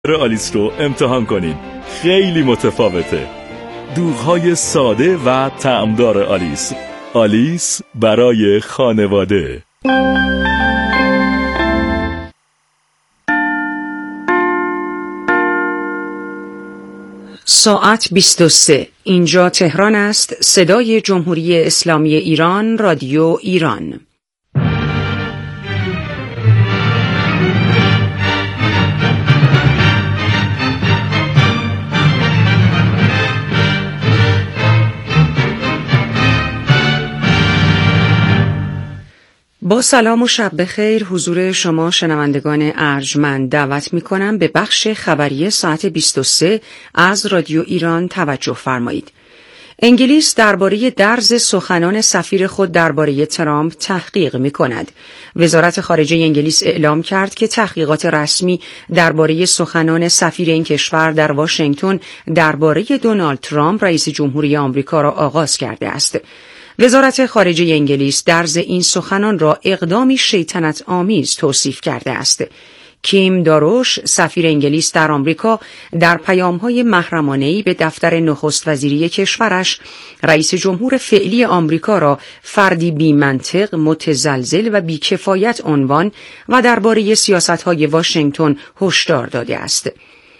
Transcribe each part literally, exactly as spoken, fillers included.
آلیس رو امتحان کنین. خیلی متفاوته. دوغ‌های ساده و طعمدار آلیس. آلیس برای خانواده. ساعت بیست و سه. اینجا تهران است. صدای جمهوری اسلامی ایران، رادیو ایران. با سلام و شب بخیر حضور شما شنوندگان ارجمند دعوت می کنم به بخش خبری ساعت بیست و سه از رادیو ایران توجه فرمایید. انگلیس درباره درز سخنان سفیر خود درباره ترامپ تحقیق می کند. وزارت خارجه انگلیس اعلام کرد که تحقیقات رسمی درباره سخنان سفیر این کشور در واشنگتن درباره دونالد ترامپ رئیس جمهوری آمریکا را آغاز کرده است. وزارت خارجه انگلیس درز این سخنان را اقدامی شیطنت آمیز توصیف کرده است. کیم داروش سفیر انگلیس در آمریکا در پیام‌های محرمانه‌ای به دفتر نخست وزیری کشورش رئیس جمهور فعلی آمریکا را فردی بی‌منطق، متزلزل و بی‌کفایت عنوان و درباره سیاست‌های واشنگتن هشدار داده است.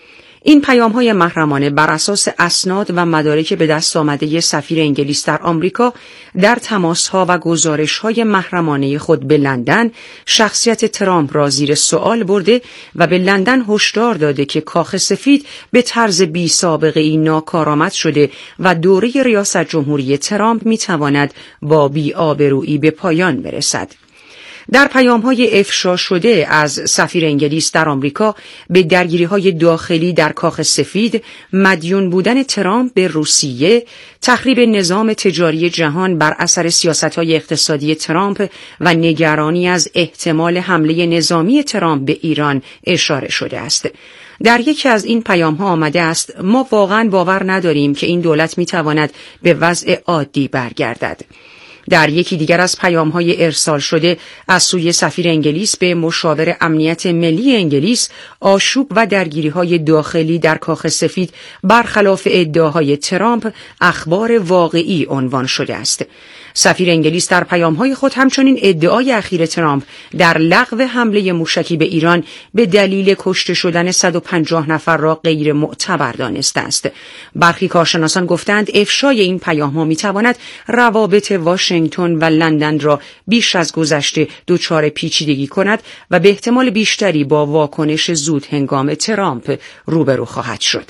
این پیام‌های محرمانه بر اساس اسناد و مدارک به دست آمده سفیر انگلیس در آمریکا در تماس‌ها و گزارش‌های محرمانه خود به لندن شخصیت ترامپ را زیر سوال برده و به لندن هشدار داده که کاخ سفید به طرز بی‌سابقه‌ای ناکارآمد شده و دوره ریاست جمهوری ترامپ می‌تواند با بی‌آبرویی به پایان برسد. در پیام‌های افشا شده از سفیر انگلیس در آمریکا به درگیری‌های داخلی در کاخ سفید، مدیون بودن ترامپ به روسیه، تخریب نظام تجاری جهان بر اثر سیاست‌های اقتصادی ترامپ و نگرانی از احتمال حمله نظامی ترامپ به ایران اشاره شده است. در یکی از این پیام‌ها آمده است: ما واقعاً باور نداریم که این دولت می‌تواند به وضع عادی برگردد. در یکی دیگر از پیام‌های ارسال شده از سوی سفیر انگلیس به مشاور امنیت ملی انگلیس، آشوب و درگیری‌های داخلی در کاخ سفید برخلاف ادعاهای ترامپ اخبار واقعی عنوان شده است. سفیر انگلیس در پیام‌های خود همچنین ادعای اخیر ترامپ در لغو حمله موشکی به ایران به دلیل کشته شدن صد و پنجاه نفر را غیر معتبر دانسته است. برخی کارشناسان گفتند افشای این پیام‌ها می‌تواند روابط واشنگتن و لندن را بیش از گذشته دچار پیچیدگی کند و به احتمال بیشتری با واکنش زود هنگام ترامپ روبرو خواهد شد.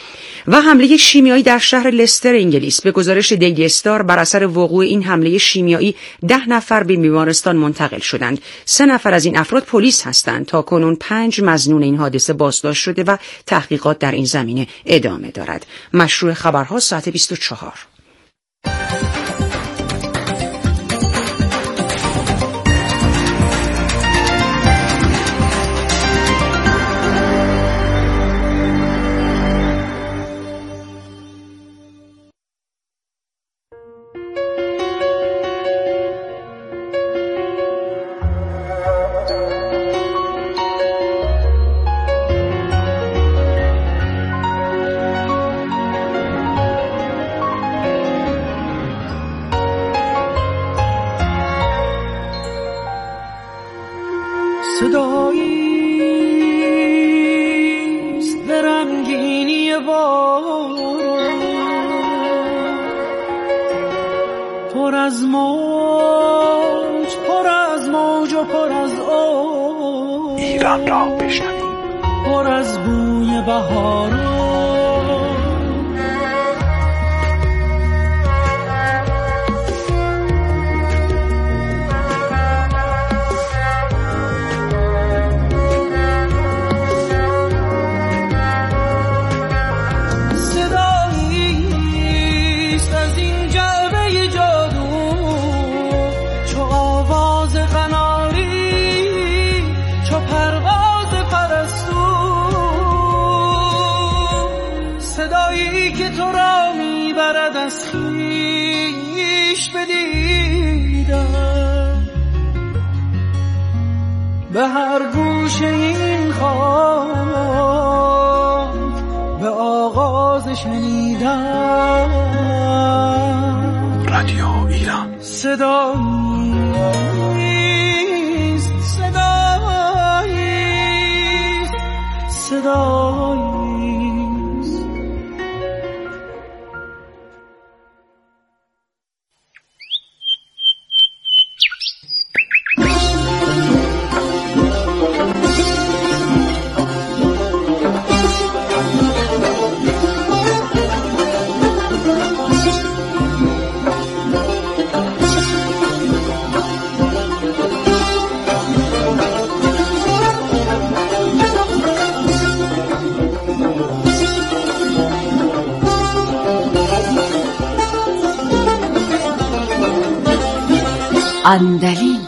و حمله شیمیایی در شهر لستر انگلیس. به گزارش دیلی استار بر اثر وقوع این حمله شیمیایی ده نفر به بیمارستان منتقل شدند. سه نفر از این افراد پلیس هستند. تا کنون پنج مظنون این حادثه بازداشت شده و تحقیقات در این زمینه ادامه دارد. مشروع خبرها ساعت بیست و چهار. صداییست به رنگینی باران، پر از موج پر از موج و پر از آب، ایران را بشنوید، پر از بوی بهاران. از خویش بدیدم به هر گوشه این خانه تازه شنیدم. رادیو ایران صداییست، صداییست، صداییست. عندلیب.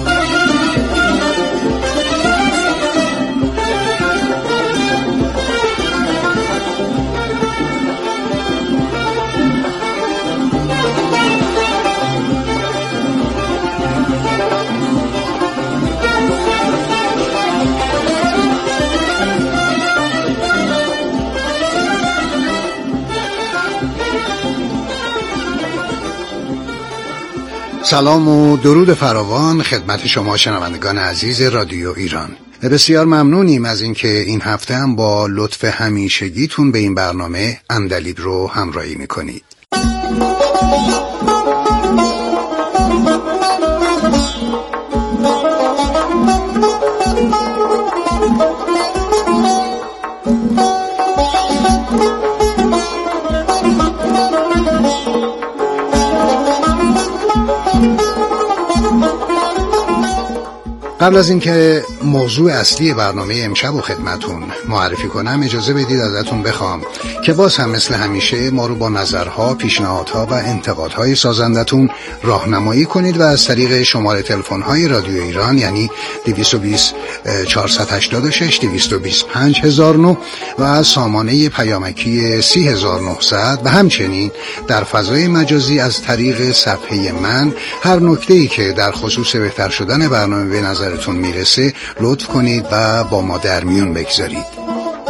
سلام و درود فراوان خدمت شما شنوندگان عزیز رادیو ایران. بسیار ممنونیم از اینکه این هفته هم با لطف همیشگیتون به این برنامه عندلیب رو همراهی میکنید. قبل از اینکه موضوع اصلی برنامه امشب و خدمتون معرفی کنم، اجازه بدید ازتون بخوام که باز هم مثل همیشه ما رو با نظرها، پیشنهادها و انتقادهای سازندتون راهنمایی کنید و از طریق شماره تلفن‌های رادیو ایران یعنی دویست و بیست چهارصد و هشتاد و شش دویست و بیست پنج هزار و نه و از سامانه پیامکی سی هزار و نهصد و همچنین در فضای مجازی از طریق صفحه من هر نکته‌ای که در خصوص بهتر شدن برنامه به نظرتون میرسه لطف کنید و با ما در میون بگذارید.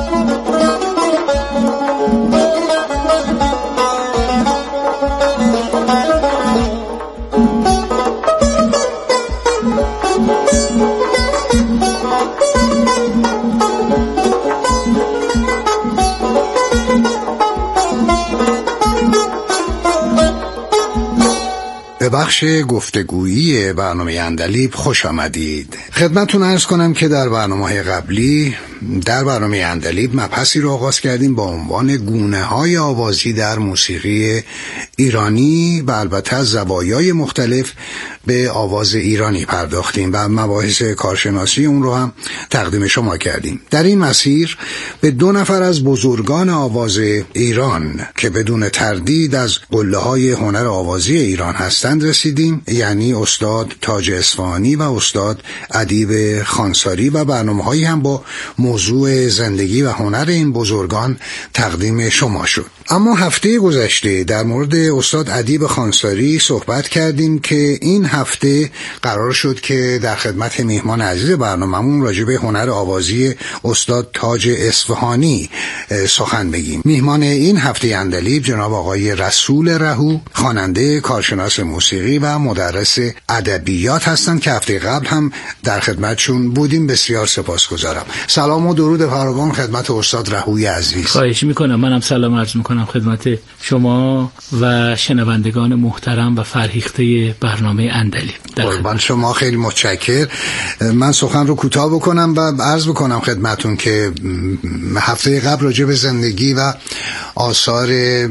به بخش گفتگویی برنامه عندلیب خوش آمدید. خدمتتون عرض کنم که در برنامه‌های قبلی در برنامه عندلیب مبحثی رو آغاز کردیم با عنوان گونه‌های آوازی در موسیقی ایرانی و البته از زوایای مختلف به آواز ایرانی پرداختیم و مباحث کارشناسی اون رو هم تقدیم شما کردیم. در این مسیر به دو نفر از بزرگان آواز ایران که بدون تردید از قله‌های هنر آوازی ایران هستند رسیدیم، یعنی استاد تاج اصفهانی و استاد ادیب خانساری، و برنامه‌هایی هم با موضوع زندگی و هنر این بزرگان تقدیم شما شد. اما هفته گذشته در مورد استاد ادیب خانساری صحبت کردیم که این هفته قرار شد که در خدمت میهمان عزیز برنامه‌مون راجع به هنر آوازی استاد تاج اصفهانی سخن بگیم. میهمان این هفته عندلیب جناب آقای رسول رهو، خواننده، کارشناس موسیقی و مدرس ادبیات هستند که هفته قبل هم در خدمتشون بودیم. بسیار سپاسگزارم. سلام و درود فراوان خدمت استاد رهوی عزیز. خواهش میکنم. منم سلام عرض میکنم خدمت شما و شنوندگان محترم و فرهیخته برنامه عندلیب. قربان شما، خیلی متشکر. من سخن رو کوتاه بکنم و عرض بکنم خدمتون که هفته قبل راجع به زندگی و آثار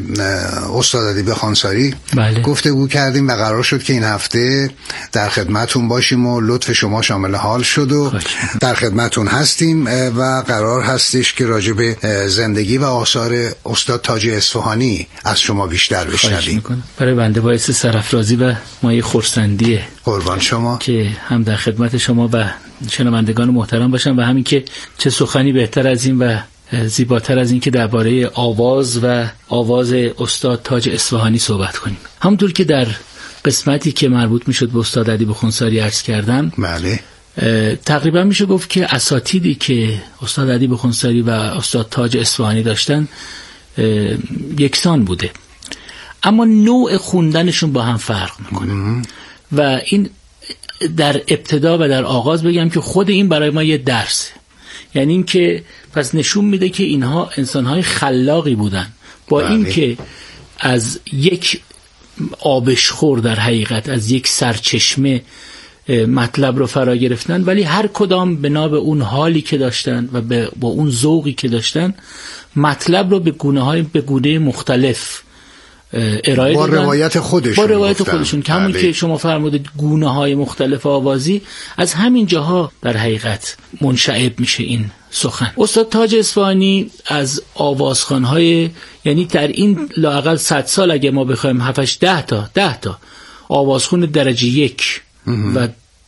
استاد ادیب خانساری بله. گفتگو کردیم و قرار شد که این هفته در خدمتون باشیم و لطف شما شامل حال شد و خوش. در خدمتون هستیم و قرار هستش که راجع به زندگی و آثار استاد تاج اصفهانی از شما بیشتر بشنویم. برای بنده باعث سرافرازی و مایه خرسندیه قربان شما که هم در خدمت شما و شنوندگان محترم باشم و همین که چه سخنی بهتر از این و زیباتر از این که درباره آواز و آواز استاد تاج اصفهانی صحبت کنیم. همونطور که در قسمتی که مربوط میشد به استاد ادیب خانساری عرض کردم، بله، تقریبا میشه گفت که اساتیدی که استاد ادیب خانساری و استاد تاج اصفهانی داشتن یکسان بوده، اما نوع خوندنشون با هم فرق میکنه. و این در ابتدا و در آغاز بگم که خود این برای ما یه درسه، یعنی این که پس نشون میده که اینها انسانهای خلاقی بودن، با بله. این که از یک آبشخور در حقیقت از یک سرچشمه مطلب رو فرا گرفتن، ولی هر کدام بنا به اون حالی که داشتن و با اون ذوقی که داشتن مطلب رو به گونه‌های به گونه مختلف ارائه با دادن، روایت خودشون با روایت گفتن. خودشون که همون بله. که شما فرمودید گونه‌های مختلف آوازی، از همین جاها در حقیقت منشعب میشه این سخن. استاد تاج اصفهانی از آوازخوان‌های، یعنی در این لااقل صد سال اگه ما بخوایم هفتش ده تا ده تا آوازخون درجه یک و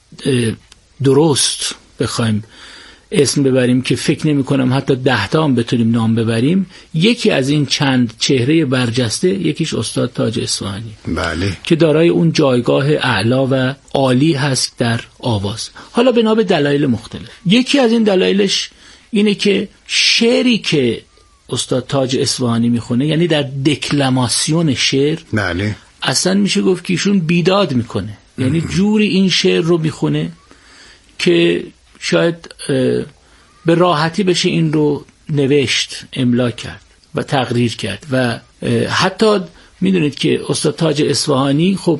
درست بخوایم اسم ببریم که فکر نمی کنم حتی ده تا هم بتونیم نام ببریم، یکی از این چند چهره برجسته یکیش استاد تاج اصفهانی، بله، که دارای اون جایگاه اعلا و عالی هست در آواز. حالا بنا به دلایل مختلف، یکی از این دلایلش اینه که شعری که استاد تاج اصفهانی میخونه، یعنی در دکلماسیون شعر، بله، اصلا میشه گفت که ایشون بیداد میکنه، یعنی جوری این شعر رو میخونه که شاید به راحتی بشه این رو نوشت، املا کرد و تقریر کرد. و حتی میدونید که استاد تاج اصفهانی خب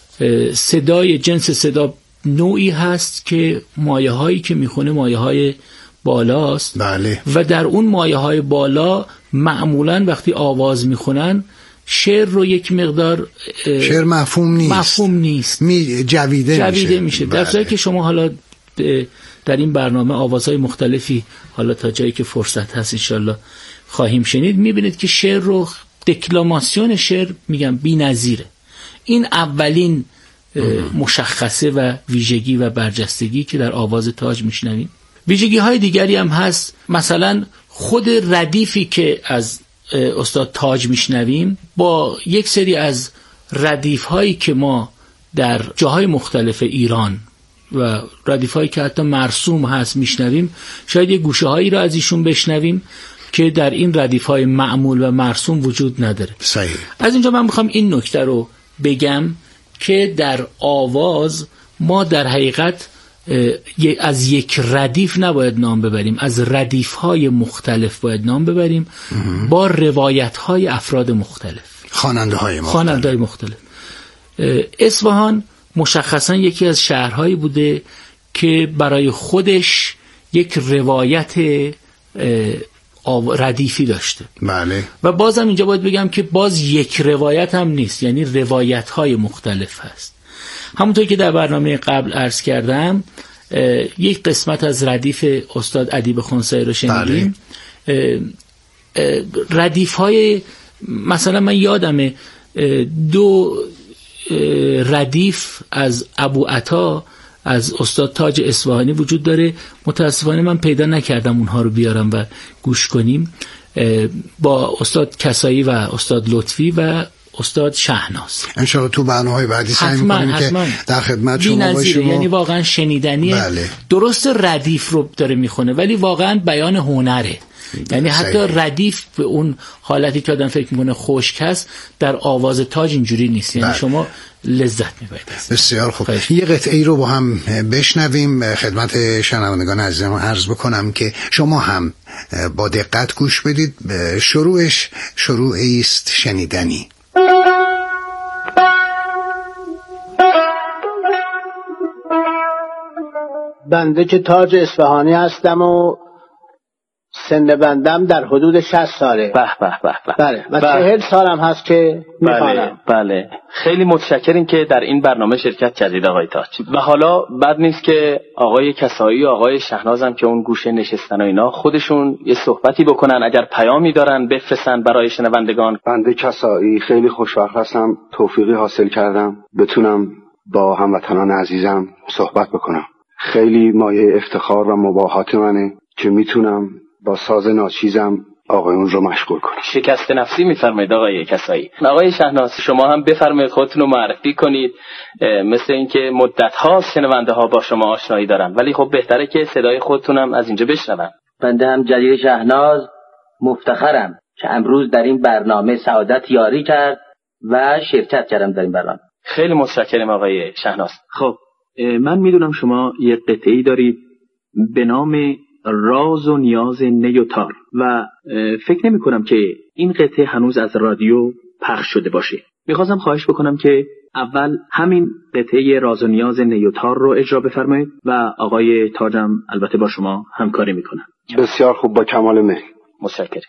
صدای جنس صدا نوعی هست که مایه هایی که میخونه مایه های بالاست، بله. و در اون مایه های بالا معمولا وقتی آواز میخونن شعر رو یک مقدار شعر مفهوم نیست مفهوم نیست می جویده, جویده میشه, میشه. بله. در صورتی که شما حالا در این برنامه آوازهای مختلفی حالا تا جایی که فرصت هست انشالله خواهیم شنید، میبینید که شعر رو دکلاماسیون شعر میگم بی نظیره. این اولین مشخصه و ویژگی و برجستگی که در آواز تاج میشنویم. ویژگی های دیگری هم هست، مثلا خود ردیفی که از استاد تاج میشنویم با یک سری از ردیف هایی که ما در جاهای مختلف ایران و ردیف هایی که حتی مرسوم هست میشنویم، شاید یک گوشه هایی را از ایشون بشنویم که در این ردیف های معمول و مرسوم وجود نداره. صحیح. از اینجا من میخوام این نکته رو بگم که در آواز ما در حقیقت از یک ردیف نباید نام ببریم، از ردیف های مختلف باید نام ببریم با روایت های افراد مختلف، خواننده های مختلف, خواننده های مختلف. اصفهان مشخصا یکی از شهرهایی بوده که برای خودش یک روایت ردیفی داشته. بله. و بازم اینجا باید بگم که باز یک روایت هم نیست، یعنی روایت های مختلف هست. همونطور که در برنامه قبل عرض کردم یک قسمت از ردیف استاد ادیب خنسایی رو شنیدیم. بله. ردیف های مثلا من یادمه دو ردیف از ابو عطا از استاد تاج اصفهانی وجود داره، متاسفانه من پیدا نکردم اونها رو بیارم و گوش کنیم، با استاد کسایی و استاد لطفی و استاد شهناز. انشاءالله تو برنامه‌های بعدی سعی می‌کنیم که در خدمت شما باشیم. یعنی واقعا شنیدنیه. بله. درست ردیف رو داره میخونه ولی واقعا بیان هنره، یعنی حتی ردیف به اون حالتی که آدم فکر میکنه خشک هست در آواز تاج اینجوری نیست، یعنی بله. شما لذت میبرید. بسیار خوب. یه قطعه رو با هم بشنویم. خدمت شنوندگان عزیزم عرض بکنم که شما هم با دقت گوش بدید. شروعش شروعی است شنیدنی. بنده که تاج اصفهانی هستم و سن بندم در حدود شصت ساله. به به به به. بله. و چهل سالم هست که میخوانم. بله بله. خیلی متشکریم که در این برنامه شرکت کردید آقای تاج. و حالا بد نیست که آقای کسایی و آقای شهناز هم که اون گوشه نشستن و اینا خودشون یه صحبتی بکنن، اگر پیامی دارن بفرستن برای شنوندگان. بنده کسایی خیلی خوشوقت هستم توفیقی حاصل کردم بتونم با هموطنان عزیزم صحبت بکنم. خیلی مایه افتخار و مباهات منه که میتونم با ساز ناچیزم آقایون رو مشغول کنم. شکست نفسی میفرمایید آقای کسایی. آقای شهناز شما هم بفرمایید خودتون رو معرفی کنید. مثل اینکه مدت هاست شنونده ها با شما آشنایی دارن ولی خب بهتره که صدای خودتون هم از اینجا بشنون. بنده هم جلیل شهناز مفتخرم که امروز در این برنامه سعادت یاری کرد و شرکت کردم در این برنامه. خیلی متشکرم آقای شهناز. خب من میدونم شما یه قطعه‌ای دارید به نام راز و نیاز نی و تار و فکر نمی کنم که این قطعه هنوز از رادیو پخش شده باشه. میخواستم خواهش بکنم که اول همین قطعه راز و نیاز نی و تار رو اجرا بفرمایید و آقای تاجم البته با شما همکاری میکنم. بسیار خوب، با کمال میل. متشکرم.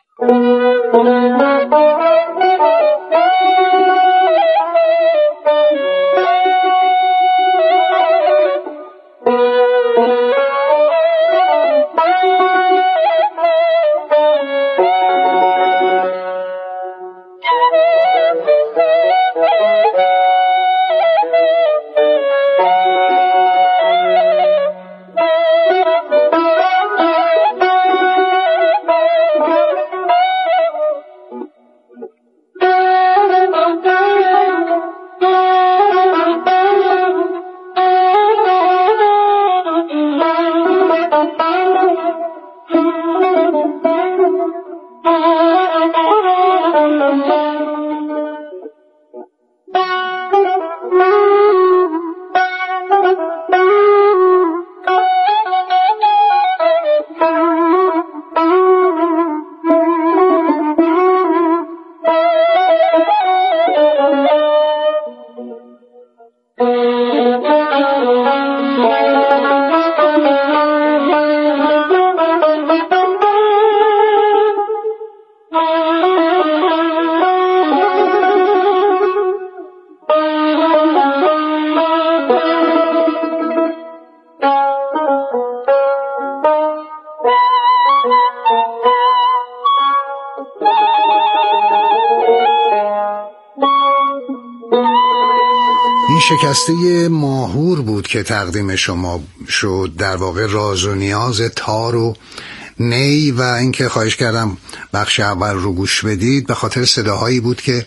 شکسته ماهور بود که تقدیم شما شد، در واقع راز و نیاز تار و نی، و اینکه خواهش کردم بخش اول رو گوش بدید به خاطر صداهایی بود که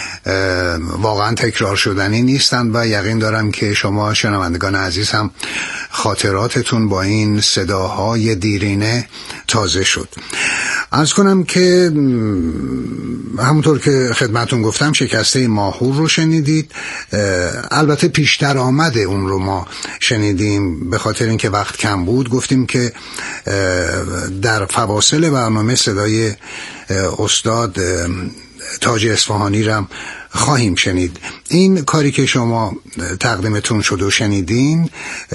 واقعا تکرار شدنی نیستند و یقین دارم که شما شنوندگان عزیز هم خاطراتتون با این صداهای دیرینه تازه شد. عرض کنم که همونطور که خدمتون گفتم شکسته ماهور رو شنیدید. البته پیشتر آمده اون رو ما شنیدیم، به خاطر اینکه وقت کم بود گفتیم که در فواصل برنامه صدای استاد تاج اصفهانی رم خواهیم شنید. این کاری که شما تقدیمتون شد و شنیدین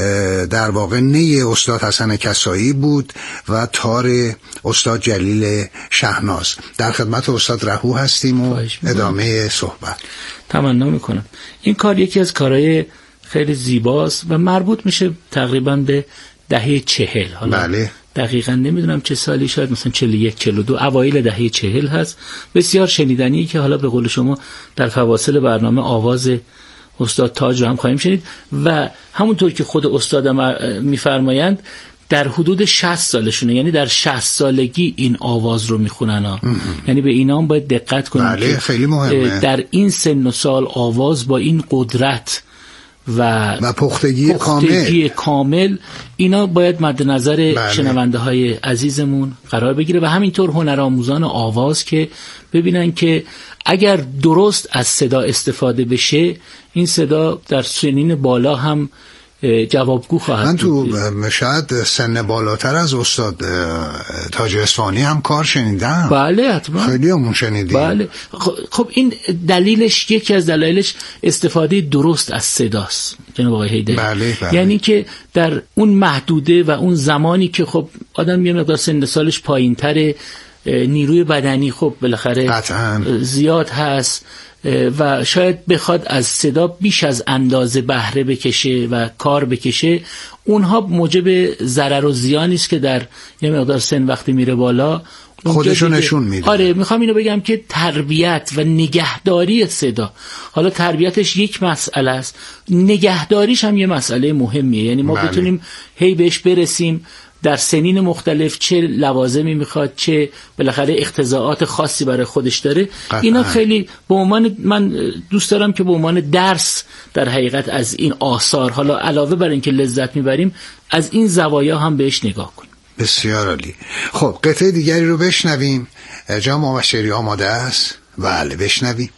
در واقع نی استاد حسن کسایی بود و تار استاد جلیل شهناز. در خدمت استاد رهو هستیم و ادامه صحبت تمنا میکنم. این کار یکی از کارهای خیلی زیباست و مربوط میشه تقریبا به دهه چهل. حالا بله. دقیقا نمیدونم چه سالی، شاید مثلا چهل و یک چهل و دو، اوایل دهه چهل هست. بسیار شنیدنی که حالا به قول شما در فواصل برنامه آواز استاد تاج رو هم خواهیم شنید و همونطور که خود استادم میفرمایند در حدود شصت سالشونه، یعنی در شصت سالگی این آواز رو میخونن ها. یعنی به اینا هم باید دقت کنیم. بله، که خیلی مهمه. در این سن و سال آواز با این قدرت و, و پختگی, پختگی کامل. کامل اینا باید مد نظر بله. شنونده های عزیزمون قرار بگیره و همینطور هنرآموزان آواز که ببینن که اگر درست از صدا استفاده بشه این صدا در سنین بالا هم جوابگو خواهد من تو بود. شاید سن بالاتر از استاد تاج اصفهانی هم کار شنیدم. بله حتما. خیلی همون شنیدیم. بله. خب این دلیلش، یکی از دلایلش استفاده درست از صداست جناب آقای حیدری. بله بله. یعنی که در اون محدوده و اون زمانی که خب آدم یه مقدار سن سالش پایین‌تره، نیروی بدنی خب بالاخره قطعاً زیاد هست و شاید بخواد از صدا بیش از اندازه بهره بکشه و کار بکشه، اونها موجب ضرر و زیانی است که در یه مقدار سن وقتی میره بالا خودشو نشون میده. آره، میخوام اینو بگم که تربیت و نگهداری صدا، حالا تربیتش یک مسئله است، نگهداریش هم یه مسئله مهمیه. یعنی ما بله. بتونیم هی بهش برسیم در سنین مختلف، چه لوازمی میخواد، چه بالاخره اقتضاعات خاصی برای خودش داره. قطعا. اینا خیلی به عنوان، من دوست دارم که به عنوان درس در حقیقت از این آثار، حالا علاوه بر اینکه لذت میبریم، از این زوایا هم بهش نگاه کنیم. بسیار عالی. خب قطعه دیگری رو بشنویم. جام مبشری آماده است؟ بله بشنویم.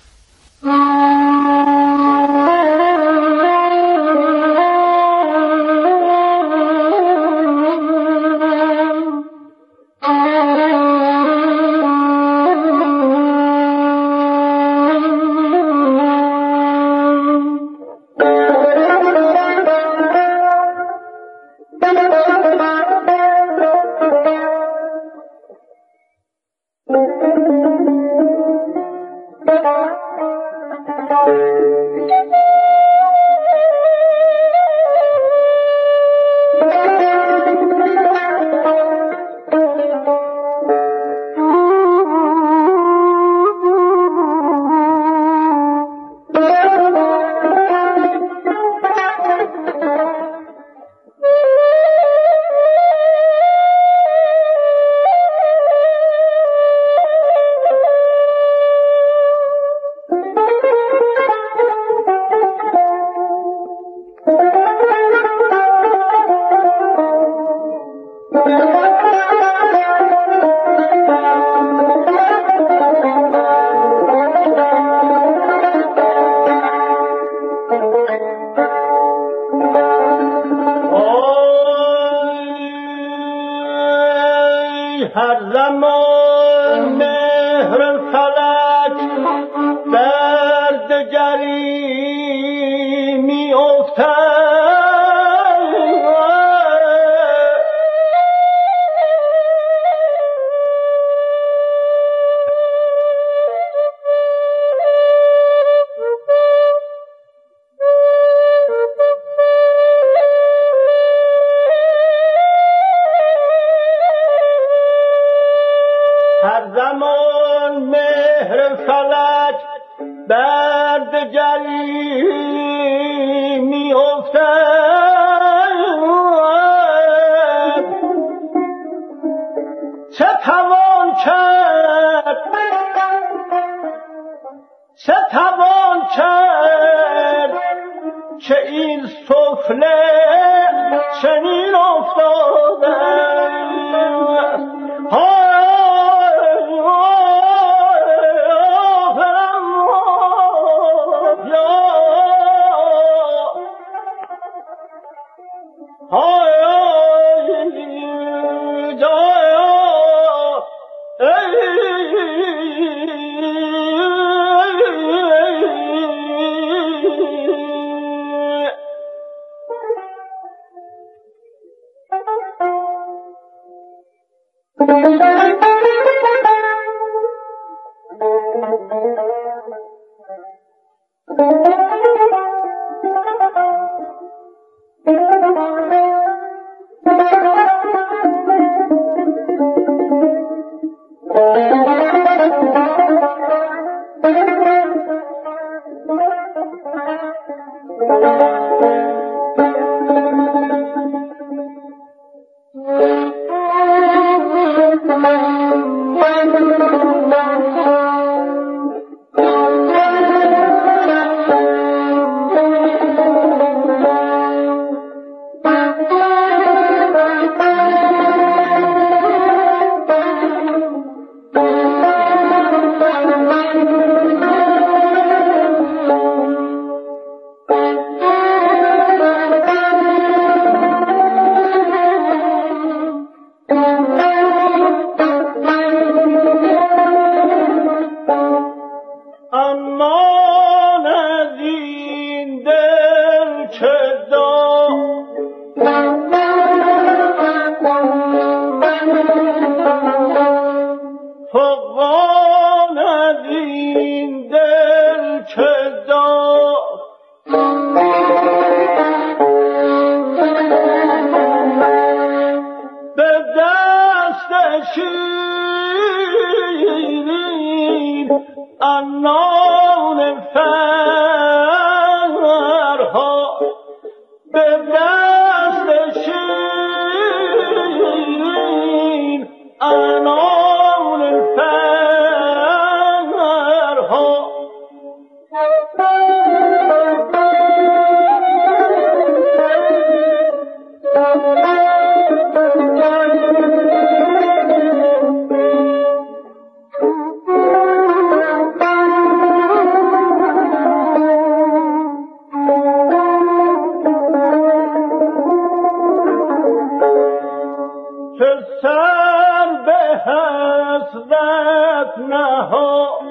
نها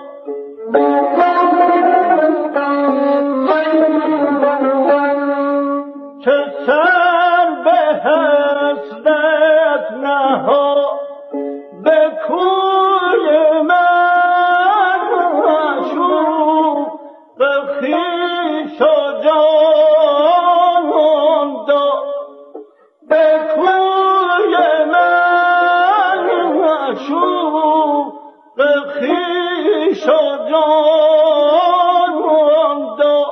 که سر به حسرت نها به کوی من شو به خویش و جان دا به کوی من شو به خویش و جان دا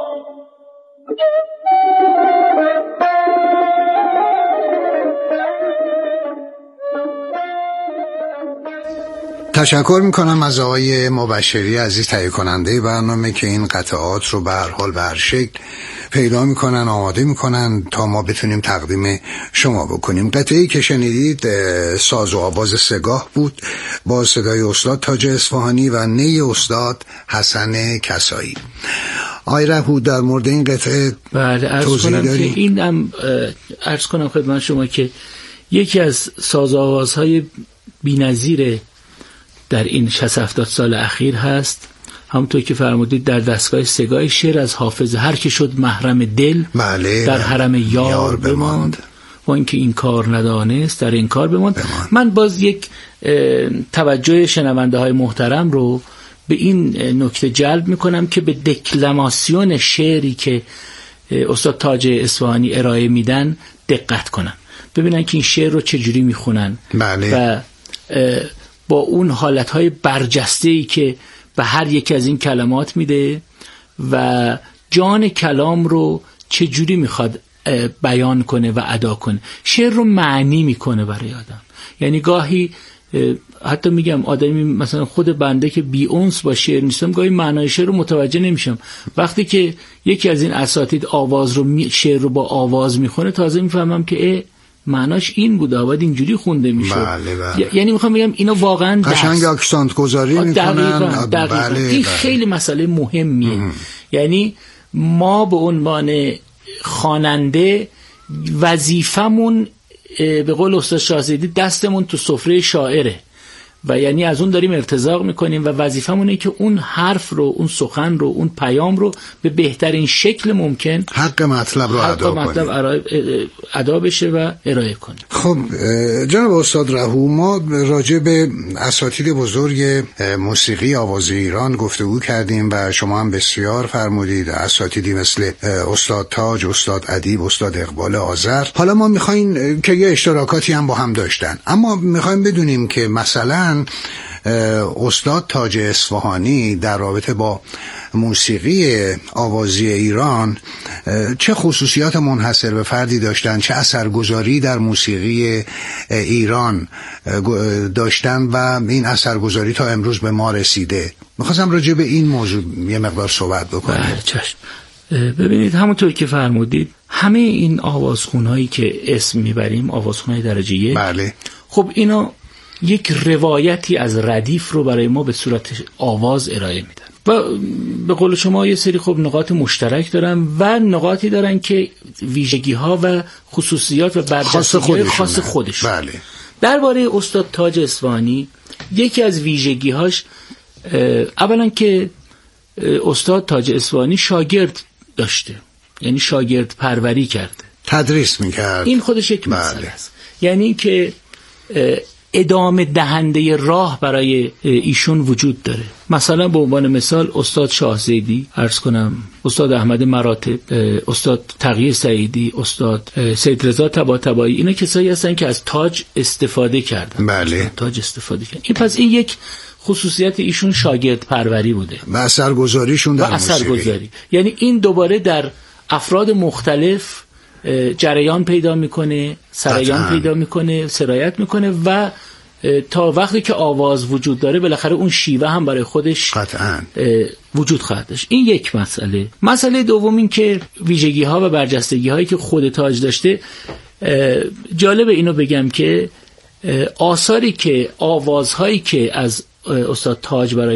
تشکر میکنم از آقای مبشری عزیز تهیه کننده برنامه که این قطعات رو به هر حال به هر شکل پیدا میکنن، آماده میکنن تا ما بتونیم تقدیم شما بکنیم. قطعه‌ای که شنیدید ساز و آواز سگاه بود با صدای استاد تاج اصفهانی و نی استاد حسن کسایی. آقای رهود در مورد این قطعه بله توضیح کنم داری؟ که این هم عرض کنم خدمت شما که یکی از ساز و آوازهای بی‌نظیر در این شصت هفتاد سال اخیر هست. همونطور که فرمودید در دستگاه سگاه شعر از حافظ هر که شد محرم دل بله در حرم یار, یار بماند و اینکه این کار ندانست در این کار بماند, بماند. من باز یک توجه شنونده های محترم رو به این نکته جلب میکنم که به دکلماسیون شعری که استاد تاج اصفهانی ارائه میدن دقت کنن، ببینن که این شعر رو چجوری میخونن بله. و با اون حالتهای برجسته‌ای که به هر یک از این کلمات میده و جان کلام رو چجوری میخواد بیان کنه و ادا کنه. شعر رو معنی میکنه برای آدم. یعنی گاهی حتی میگم آدمی مثلا خود بنده که بی اونس با شعر نیستم گاهی معنای شعر رو متوجه نمیشم. وقتی که یکی از این اساتید آواز رو می... شعر رو با آواز میخونه تازه میفهمم که اه معناش این بود، باید اینجوری خونده میشد. بله بله. یعنی میخوام بگم اینو واقعا قشنگ اکسانت گذاری میکنن. دقیقاً دقیقاً. بله این بله. خیلی مسئله مهمیه. ام. یعنی ما به عنوان خواننده وظیفمون به قول استاد شاهزیدی دستمون تو سفره شاعره و یعنی از اون داریم ارتزاق میکنیم و وظیفمونه که اون حرف رو، اون سخن رو، اون پیام رو به بهترین شکل ممکن حق مطلب رو ادا کنیم، حق مطلب ادا بشه و ارائه کنیم. خب جناب استاد رهو، ما راجع به اساتید بزرگ موسیقی آواز ایران گفتگو کردیم و شما هم بسیار فرمودید اساتیدی مثل استاد تاج، استاد ادیب، استاد اقبال آذر. حالا ما میخوایم که یه اشتراکاتی هم با هم داشتن، اما میخوایم بدونیم که مثلا استاد تاج اصفهانی در رابطه با موسیقی آوازی ایران چه خصوصیات منحصر به فردی داشتن، چه اثرگذاری در موسیقی ایران داشتن و این اثرگذاری تا امروز به ما رسیده. میخواستم راجع به این موضوع یه مقدار صحبت بکنیم. بله چشم. ببینید همونطور که فرمودید همه این آوازخونهایی که اسم میبریم آوازخونهای درجه یک، بله، خب اینا یک روایتی از ردیف رو برای ما به صورت آواز ارائه میدن و به قول شما یه سری خب نقاط مشترک دارن و نقاطی دارن که ویژگی ها و خصوصیات و برجستگی خاص خودشون. بله. درباره استاد تاج اصفهانی یکی از ویژگی هاش اولا که استاد تاج اصفهانی شاگرد داشته، یعنی شاگرد پروری کرده، تدریس میکرد. این خودش یک مسئله است. یعنی که ادامه دهنده راه برای ایشون وجود داره. مثلا به عنوان مثال استاد شاهزیدی عرض کنم، استاد احمد مراتب، استاد تقی سعیدی، استاد سید رضا طباطبایی، اینا کسایی هستن که از تاج استفاده کردن. بله. تاج استفاده کردن. این پس این یک خصوصیت ایشون شاگرد پروری بوده و اثرگذاریشون در موسیقی. اثرگذاری. یعنی این دوباره در افراد مختلف جریان پیدا میکنه، سرایان پیدا میکنه، سرایت میکنه و تا وقتی که آواز وجود داره بالاخره اون شیوه هم برای خودش قطعاً وجود خواهد داشت. این یک مسئله. مسئله دوم این که ویژگی ها و برجستگی هایی که خود تاج داشته، جالب اینو بگم که آثاری که آوازهایی که از استاد تاج برای